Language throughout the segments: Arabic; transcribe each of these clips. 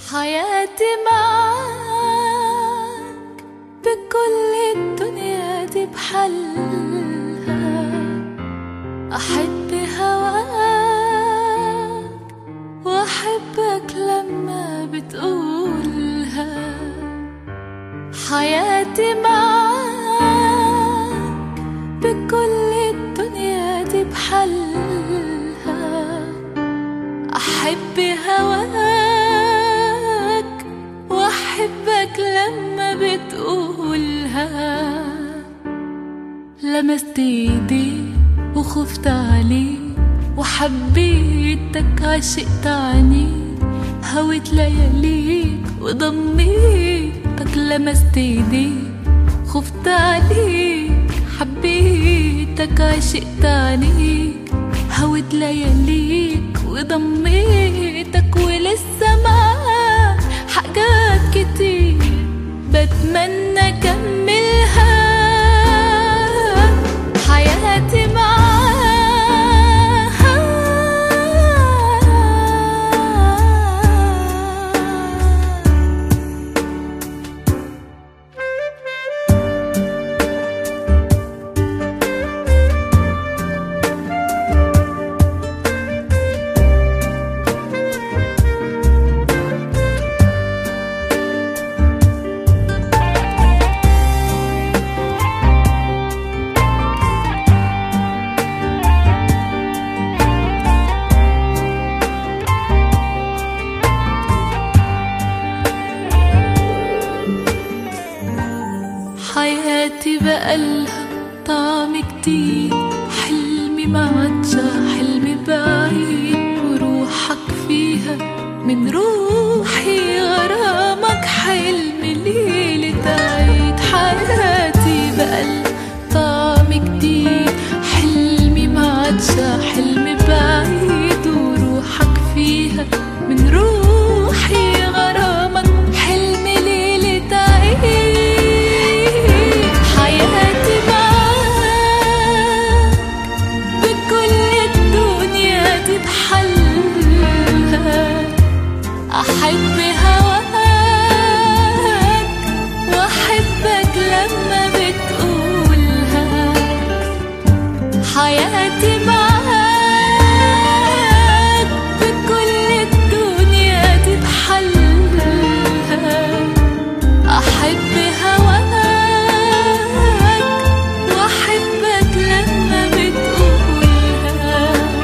حياتي معاك بكل الدنيا دي بحالها، أحب هواك وأحبك لما بتقولها. حياتي معاك بكل الدنيا دي بحالها، أحب هواك وأحبك لما بتقولها. لمست ايديك وخفت عليك وحبيتك عشقت عنيك، هويت لياليك وضميتك. لمست ايديك خفت عليك حبيتك عشقت عنيك، هويت لياليك وضميتك. ولسه معاك حاجات كتير بتمنى اكملها. حياتي حياتي بقالها طعم جديد، حلمي ما عادش حلمي بعيد، وروحك فيها من روحي، غرامك حلم ليلة عيد. حياتي بقالها طعم جديد، حلمي ما عادش حلمي بعيد، وروحك فيها من روحي، غرامك حلم ليلة عيد. حياتي معاك بكل الدنيا دي بحالها، أحب هواك وأحبك لما بتقولها. حياتي معاك بكل الدنيا دي بحالها، أحب هواك وأحبك لما بتقولها.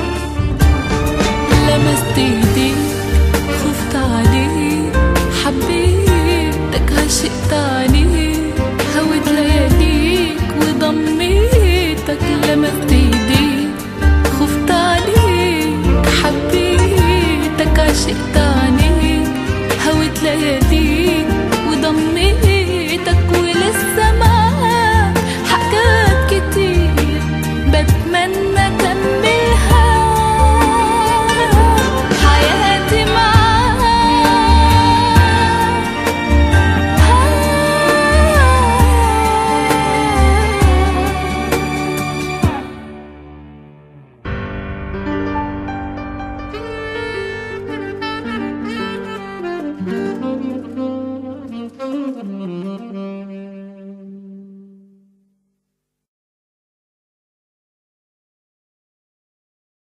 لمست ايديك خفت عليك حبيتك عشقت عنيك، هويت لياليك وضميتك. لمست ايديك خفت عليك حبيتك عشقت عنيك، هويت لياليك وضميتك. ولسه معاك حاجات كتير بتمنى اكملها. حياتي معاك